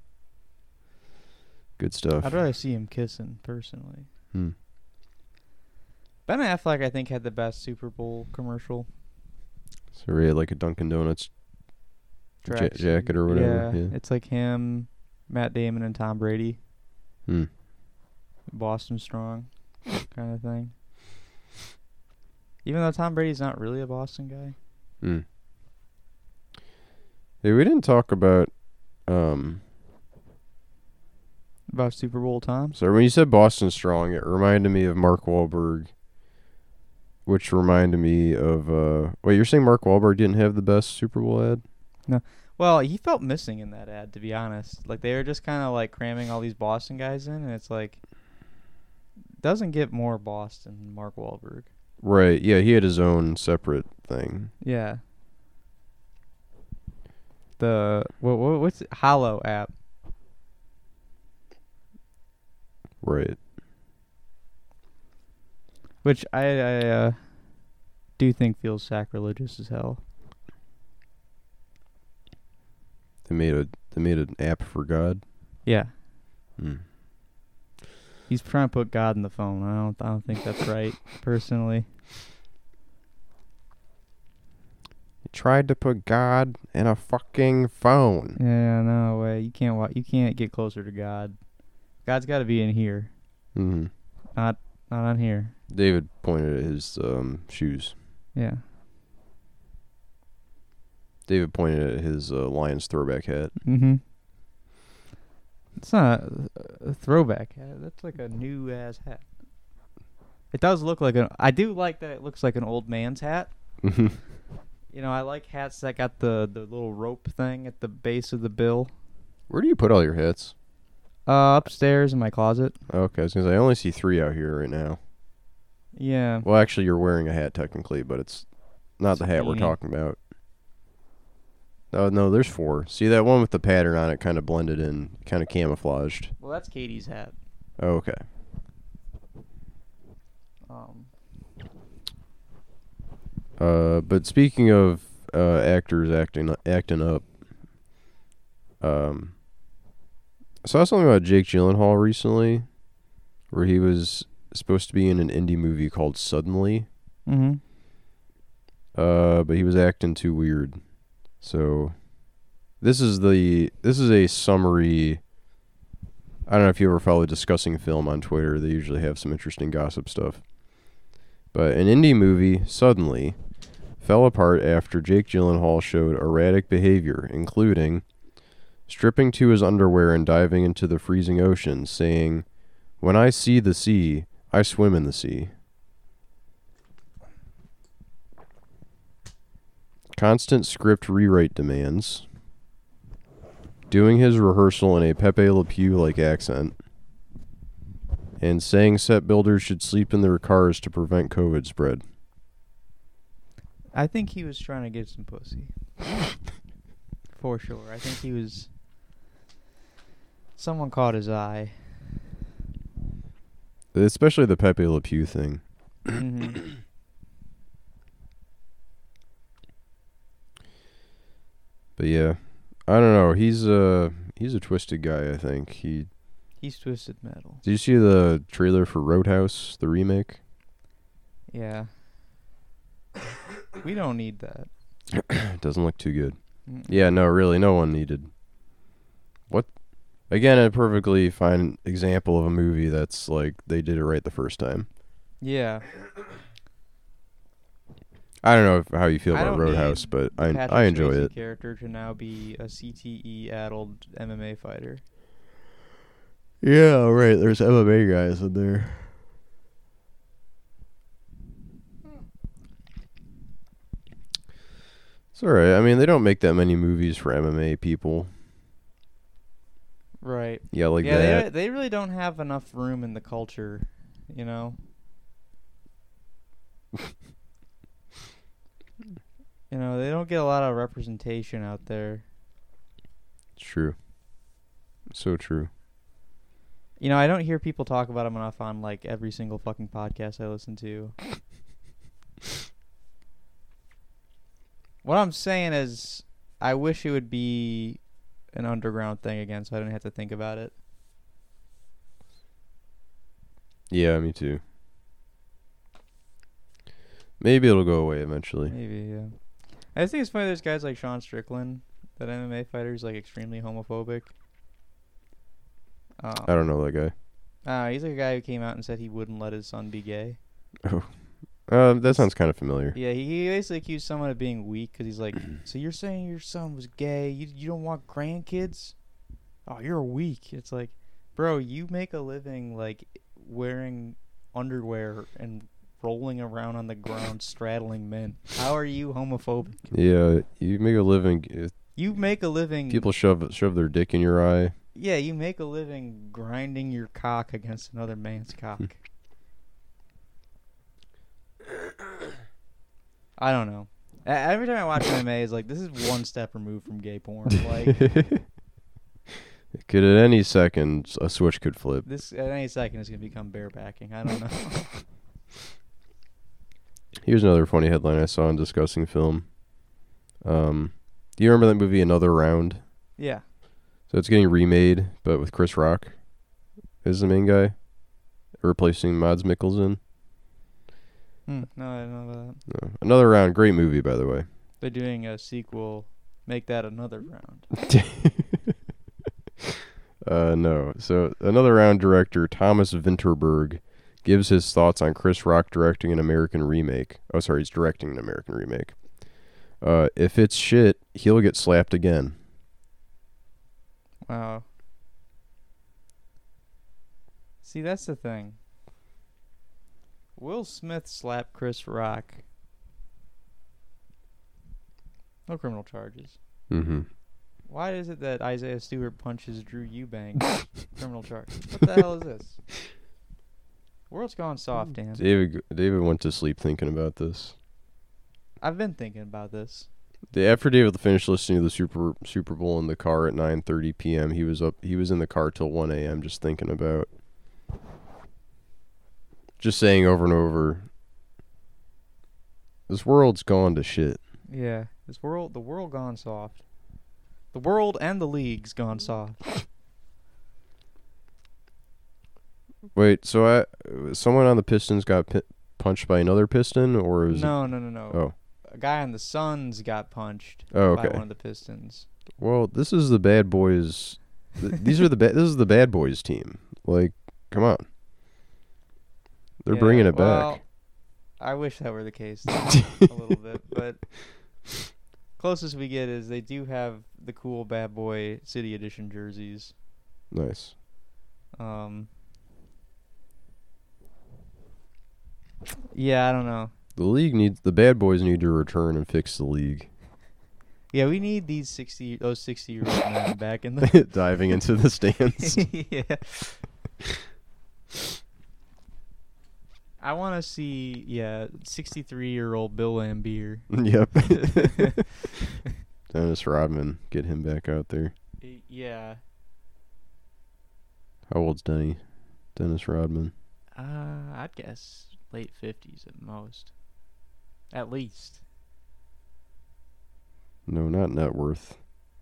Good stuff. I'd rather see him kissing, personally. Hmm. Ben Affleck, I think, had the best Super Bowl commercial. So he had like a Dunkin' Donuts ja- jacket or whatever. Yeah, yeah, it's like him, Matt Damon, and Tom Brady. Hmm. Boston Strong kind of thing. Even though Tom Brady's not really a Boston guy. Hmm. Hey, we didn't talk about... um. About Super Bowl Tom? So when you said Boston Strong, it reminded me of Mark Wahlberg, which reminded me of... Uh, wait, you're saying Mark Wahlberg didn't have the best Super Bowl ad? No. Well, he felt missing in that ad, to be honest. Like, they were just kind of, like, cramming all these Boston guys in, and it's like... Doesn't get more Boston than Mark Wahlberg. Right, yeah, he had his own separate thing. Yeah. The... What, what, what's it? Hollow app. Right. Which I, I uh, do think feels sacrilegious as hell. They made a they made an app for God. Yeah. Hmm. He's trying to put God in the phone. I don't I don't think that's right, personally. He tried to put God in a fucking phone. Yeah, no way. You can't wa- you can't get closer to God. God's got to be in here. Mm-hmm. Not not on here. David pointed at his um, shoes. Yeah. David pointed at his uh, Lions throwback hat. Mm-hmm. It's not a, a throwback hat. That's like a new ass hat. It does look like an... I do like that it looks like an old man's hat. Mm-hmm. You know, I like hats that got the, the little rope thing at the base of the bill. Where do you put all your hats? Uh, upstairs in my closet. Okay, I was gonna say I only see three out here right now. Yeah. Well, actually, you're wearing a hat technically, but it's not It's the a hat we're beanie. talking about. Oh no, there's four. See that one with the pattern on it, kind of blended in, kind of camouflaged. Well, that's Katie's hat. Oh, okay. Um. Uh, but speaking of uh, actors acting acting up, um, I saw something about Jake Gyllenhaal recently, where he was supposed to be in an indie movie called Suddenly. Mm-hmm. Uh, but he was acting too weird. So, this is the this is a summary. I don't know if you ever follow Discussing Film on Twitter. They usually have some interesting gossip stuff. But an indie movie, Suddenly, fell apart after Jake Gyllenhaal showed erratic behavior, including stripping to his underwear and diving into the freezing ocean, saying, "When I see the sea, I swim in the sea." Constant script rewrite demands. Doing his rehearsal in a Pepe Le Pew-like accent. And saying set builders should sleep in their cars to prevent COVID spread. I think he was trying to get some pussy. For sure. I think he was... Someone caught his eye. Especially the Pepe Le Pew thing. Mm-hmm. But yeah, I don't know. He's a he's a twisted guy. I think he. He's twisted metal. Did you see the trailer for Roadhouse, the remake? Yeah. We don't need that. It doesn't look too good. Mm-mm. Yeah, no, really, no one needed. What? Again, a perfectly fine example of a movie that's like they did it right the first time. Yeah. I don't know if, how you feel I about don't Roadhouse, need but I Patrick I enjoy Swayze it. Character to now be a C T E-addled M M A fighter. Yeah, right. There's M M A guys in there. It's alright. I mean, they don't make that many movies for M M A people. Right. Yeah, like yeah, that. they they really don't have enough room in the culture, you know. You know, they don't get a lot of representation out there. It's true. So true. You know, I don't hear people talk about them enough on like every single fucking podcast I listen to. What I'm saying is, I wish it would be an underground thing again, so I don't have to think about it. Yeah, me too. Maybe it'll go away eventually. Maybe, yeah. I just think it's funny there's guys like Sean Strickland, that M M A fighter, is like extremely homophobic. Um, I don't know that guy. Uh, he's like a guy who came out and said he wouldn't let his son be gay. Oh. Uh, that sounds kind of familiar. Yeah, he, he basically accused someone of being weak because he's like, so you're saying your son was gay? You you don't want grandkids? Oh, you're weak. It's like, bro, you make a living like wearing underwear and rolling around on the ground straddling men. How are you homophobic? Yeah, you make a living. Uh, You make a living... people shove shove their dick in your eye. Yeah, you make a living grinding your cock against another man's cock. I don't know. A- every time I watch M M A, it's like, this is one step removed from gay porn. Like, Could at any second a switch could flip. this at any second is going to become barebacking. I don't know. Here's another funny headline I saw in Discussing Film. Um, do you remember that movie Another Round? Yeah. So it's getting remade, but with Chris Rock as the main guy, replacing Mads Mikkelsen. Hmm, no, I don't know about that. No. Another Round, great movie, by the way. They're doing a sequel. Make that Another Round. uh, no. So Another Round director Thomas Vinterberg gives his thoughts on Chris Rock directing an American remake. Oh, sorry, he's directing an American remake. Uh, if it's shit, he'll get slapped again. Wow. See, that's the thing. Will Smith slapped Chris Rock. No criminal charges. Mm-hmm. Why is it that Isaiah Stewart punches Drew Eubanks? Criminal charges. What the hell is this? World's gone soft, Dan. David David went to sleep thinking about this. I've been thinking about this. The after David finished listening to the Super Super Bowl in the car at nine thirty p.m., he was up. He was in the car till one a.m. just thinking about, just saying over and over, this world's gone to shit. Yeah, this world, the world gone soft. The world and the league's gone soft. Wait, so I someone on the Pistons got pi- punched by another Piston, or is No, no, no, no. it? Oh, A guy on the Suns got punched oh, by okay. one of the Pistons. Well, this is the bad boys. th- these are the ba- This is the bad boys team. Like, come on, they're Yeah, bringing it well, back. I wish that were the case a little bit, but closest we get is they do have the cool Bad Boy City Edition jerseys. Nice. Um. Yeah, I don't know. The league needs the bad boys need to return and fix the league. Yeah, we need these sixty, those sixty-year-old men back in the diving into the stands. Yeah. I want to see, yeah, sixty-three-year-old Bill Lambier. Yep. Dennis Rodman, get him back out there. Yeah. How old's Denny? Dennis Rodman. Uh, I'd guess late fifties at most. At least. No, not net worth.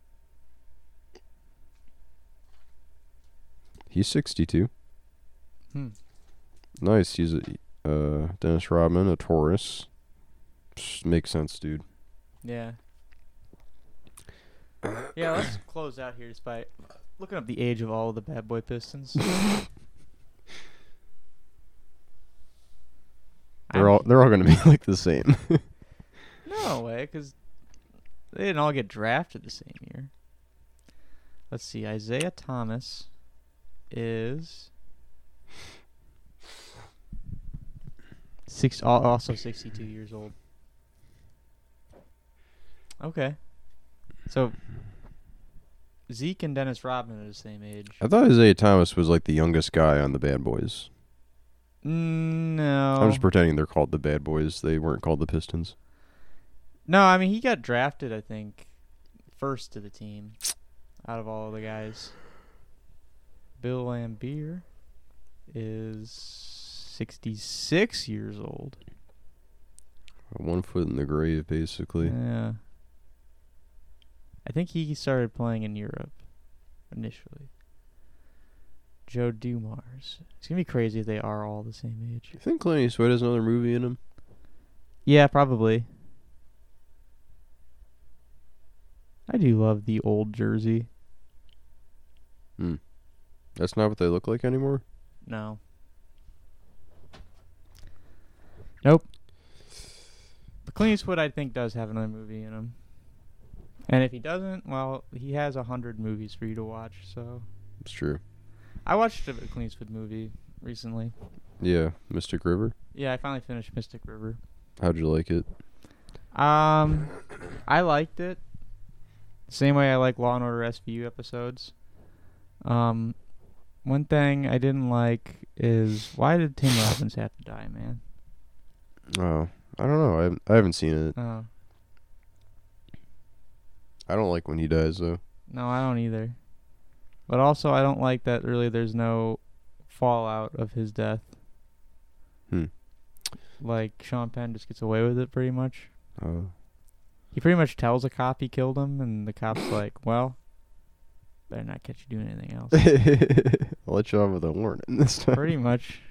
He's sixty-two. Hmm. Nice. He's a uh, Dennis Rodman, a Taurus. Psh, makes sense, dude. Yeah. Yeah, let's close out here just by looking up the age of all of the Bad Boy Pistons. They're all they're all going to be like the same. No way, because they didn't all get drafted the same year. Let's see. Isaiah Thomas is six, also sixty-two years old. Okay. So Zeke and Dennis Rodman are the same age. I thought Isaiah Thomas was like the youngest guy on the Bad Boys. Mm, no. I'm just pretending they're called the Bad Boys. They weren't called the Pistons. No, I mean, he got drafted, I think, first to the team out of all of the guys. Bill Lambier is sixty-six years old. One foot in the grave, basically. Yeah. I think he started playing in Europe initially. Joe Dumars. It's going to be crazy if they are all the same age. You think Clint Eastwood has another movie in him? Yeah, probably. I do love the old jersey. Hmm. That's not what they look like anymore? No. Nope. But Clint Eastwood, I think, does have another movie in him. And if he doesn't, well, he has a hundred movies for you to watch, so. It's true. I watched a Clint Eastwood movie recently. Yeah, Mystic River? Yeah, I finally finished Mystic River. How'd you like it? Um, I liked it. Same way I like Law and Order S V U episodes. Um, one thing I didn't like is, why did Tim Robbins have to die, man? Oh, I don't know. I haven't, I haven't seen it. Oh. I don't like when he dies, though. No, I don't either. But also, I don't like that really there's no fallout of his death. Hmm. Like, Sean Penn just gets away with it pretty much. Oh. He pretty much tells a cop he killed him, and the cop's like, well, better not catch you doing anything else. I'll let you off with a warning this time. Pretty much.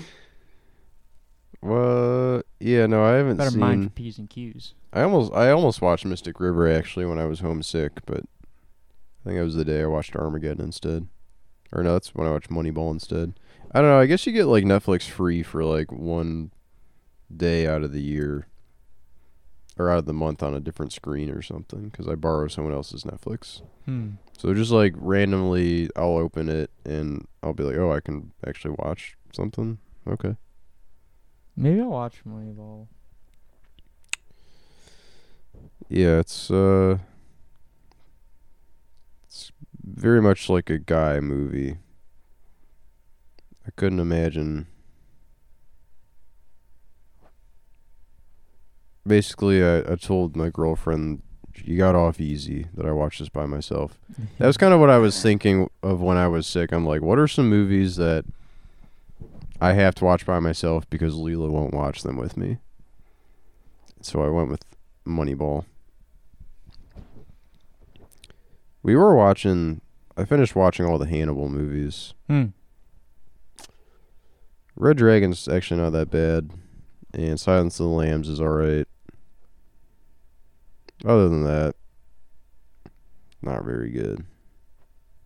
Well, yeah, no, I haven't Better seen... mind your P's and Q's. I almost I almost watched Mystic River, actually, when I was homesick, but I think it was the day I watched Armageddon instead. Or no, that's when I watched Moneyball instead. I don't know, I guess you get, like, Netflix free for, like, one day out of the year. Or out of the month on a different screen or something, because I borrow someone else's Netflix. Hmm. So just, like, randomly, I'll open it, and I'll be like, oh, I can actually watch something? Okay. Maybe I'll watch Moneyball. Yeah, it's, uh... It's very much like a guy movie. I couldn't imagine... Basically, I, I told my girlfriend, you got off easy, that I watched this by myself. That was kind of what I was thinking of when I was sick. I'm like, what are some movies that I have to watch by myself because Leela won't watch them with me? So I went with Moneyball. We were watching... I finished watching all the Hannibal movies. Hmm. Red Dragon's actually not that bad. And Silence of the Lambs is alright. Other than that, not very good.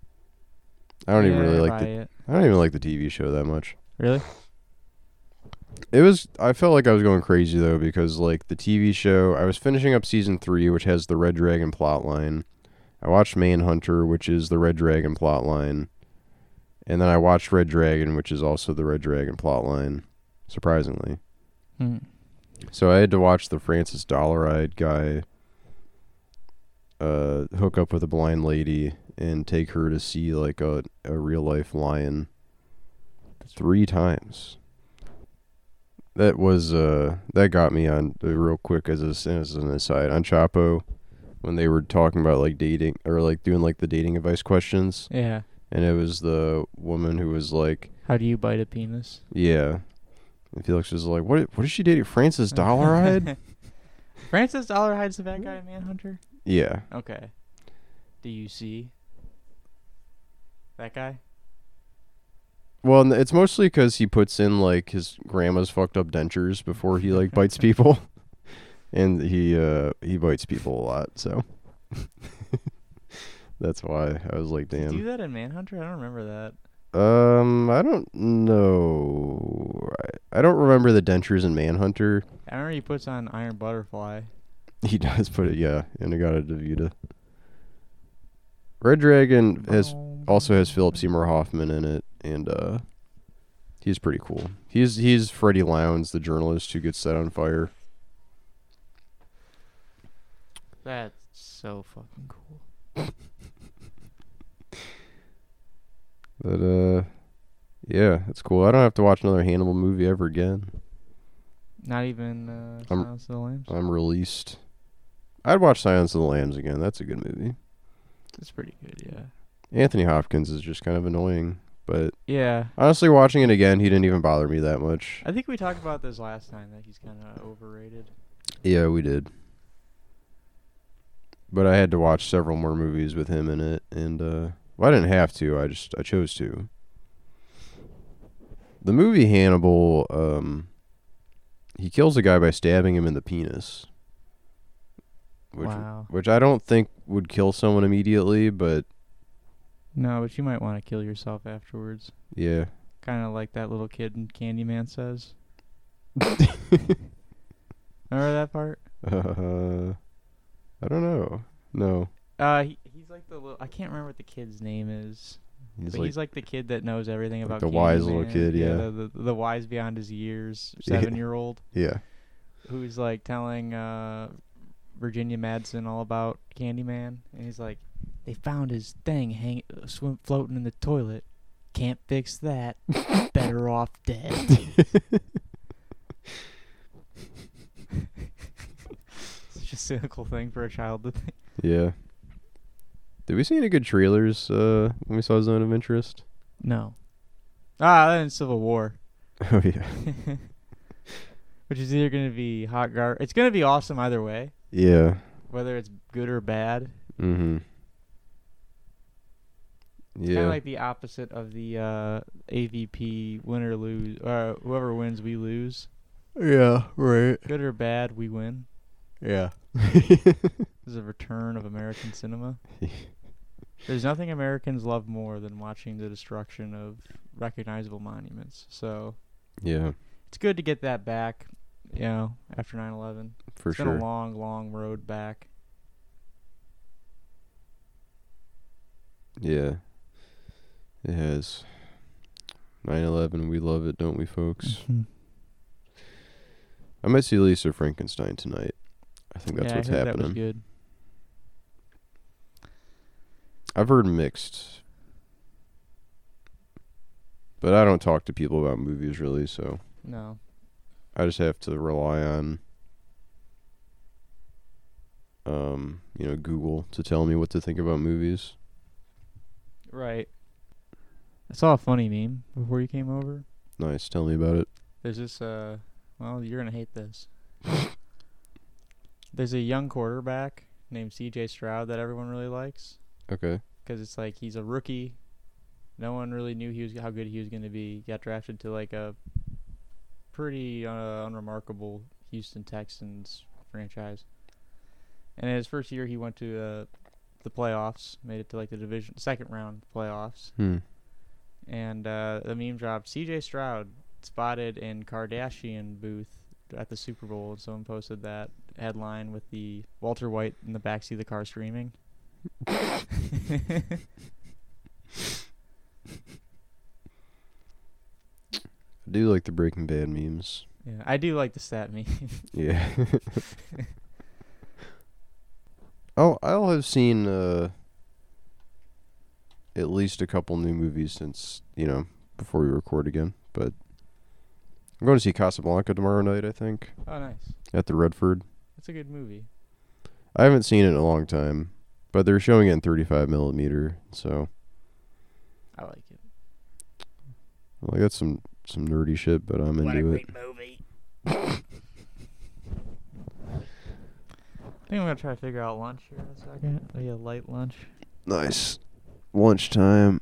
I don't Yeah, even really I like buy the it. I don't even like the T V show that much. Really? It was. I felt like I was going crazy though because like the T V show, I was finishing up season three, which has the Red Dragon plotline. I watched Manhunter, which is the Red Dragon plotline, and then I watched Red Dragon, which is also the Red Dragon plotline. Surprisingly, Hmm. so I had to watch the Francis Dollaride guy uh, hook up with a blind lady and take her to see like a a real life lion three times. That was uh that got me on uh, real quick as a, as an aside on Chapo when they were talking about like dating or like doing like the dating advice questions, Yeah. and it was the woman who was like, How do you bite a penis? yeah, and Felix was like, what what is she dating, Francis Dollaride? Francis Dollarhide's the bad guy in Manhunter? Yeah. Okay. Do you see that guy? Well, n- it's mostly because he puts in like his grandma's fucked up dentures before he like bites people, and he uh he bites people a lot. So that's why I was like, Did he do damn. that in Manhunter? I don't remember that. Um, I don't know. I, I don't remember the dentures in Manhunter. I remember he puts on Iron Butterfly. He does put it, yeah, Inagata Devita. Red Dragon has also has Philip Seymour Hoffman in it, and uh, he's pretty cool. He's he's Freddie Lowndes, the journalist who gets set on fire. That's so fucking cool. But uh, yeah, it's cool. I don't have to watch another Hannibal movie ever again. Not even uh, I'm- Silence of the Lambs? I'm released. I'd watch Silence of the Lambs again. That's a good movie. It's pretty good, yeah. Anthony Hopkins is just kind of annoying, but Yeah. honestly, watching it again, he didn't even bother me that much. I think we talked about this last time, that he's kind of overrated. Yeah, we did. But I had to watch several more movies with him in it, and uh, well, I didn't have to. I just I chose to. The movie Hannibal, um, he kills a guy by stabbing him in the penis, which Wow. which I don't think would kill someone immediately, but No, but you might want to kill yourself afterwards. yeah. Kind of like that little kid in Candyman says. Remember that part? Uh, I don't know. No, Uh, he, he's like the little. I can't remember what the kid's name is. he's but like he's like the kid that knows everything like about the wise little Candyman. kid, yeah. the, the the wise beyond his years Yeah. seven year old yeah. who's like telling uh Virginia Madsen all about Candyman, and he's like, they found his thing hang uh, swim floating in the toilet. Can't fix that. Better off dead. Such a cynical thing for a child to think. Yeah. Did we see any good trailers uh, when we saw Zone of Interest? No. Ah, then Civil War. Oh yeah. Which is either going to be hot gar. It's going to be awesome either way, Yeah. whether it's good or bad. Mm-hmm. It's kind Yeah. of like the opposite of the uh, A V P win or lose. Uh, whoever wins, we lose. yeah. Right. Good or bad, we win. Yeah. This is a return of American cinema. There's nothing Americans love more than watching the destruction of recognizable monuments. So Yeah. it's good to get that back, you know, after nine eleven. For It's sure. been a long, long road back. Yeah. It has. nine eleven, we love it, don't we, folks? I might see Lisa Frankenstein tonight. I think that's yeah, what's I heard happening. that was good. I've heard mixed. But I don't talk to people about movies really, so No. I just have to rely on um, you know, Google to tell me what to think about movies. Right. I saw a funny meme before you came over. Nice, tell me about it. There's this, uh, well, you're going to hate this. There's a young quarterback named C J Stroud that everyone really likes. Okay. Because it's like he's a rookie. No one really knew he was how good he was going to be. Got drafted to like a pretty uh, unremarkable Houston Texans franchise. And in his first year, he went to uh, the playoffs, made it to like the division second round playoffs. Hmm. And uh, the meme dropped. C J Stroud spotted in Kardashian booth at the Super Bowl, and someone posted that headline with the Walter White in the backseat of the car screaming. I do like the Breaking Bad memes. Yeah, I do like the stat meme. Yeah. Oh, I'll have seen uh, at least a couple new movies since, you know, before we record again. But I'm going to see Casablanca tomorrow night, I think. Oh, nice. At the Redford. That's a good movie. I haven't seen it in a long time, but they're showing it in thirty-five millimeter, so. I like it. Well, I got some, some nerdy shit, but I'm what into a it. great movie. I think I'm going to try to figure out lunch here in a second. Maybe a light lunch. Nice. Lunchtime.